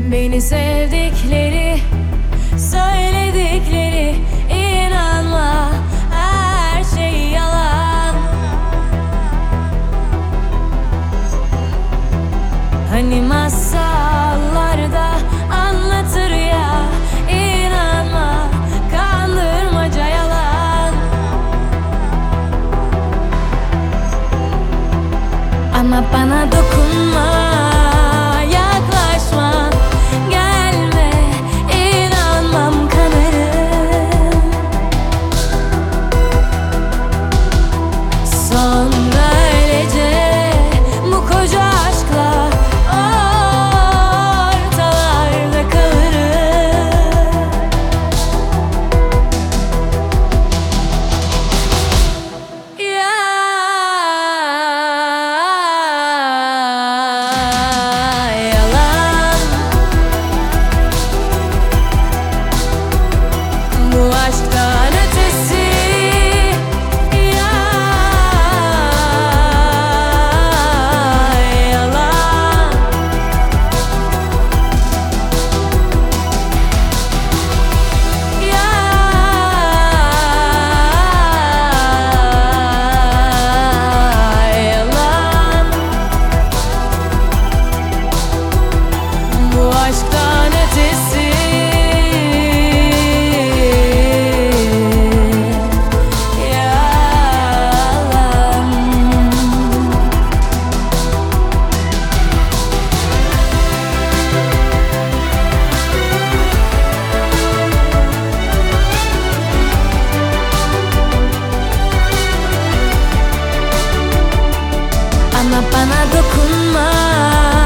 Beni sevdikleri, söyledikleri, inanma, her şey yalan. Hani masallarda anlatır ya, inanma, kandırmaca, yalan. Ama bana dokunma, yaklaşma, gelme, inanmam, kanarım. Sonra öylece bu koca aşkla ortalarda kalırım. Yalan. Bu aşktan ötesi yalan. Yalan. Bu aşktan ötesi yalan. Ama bana dokunma,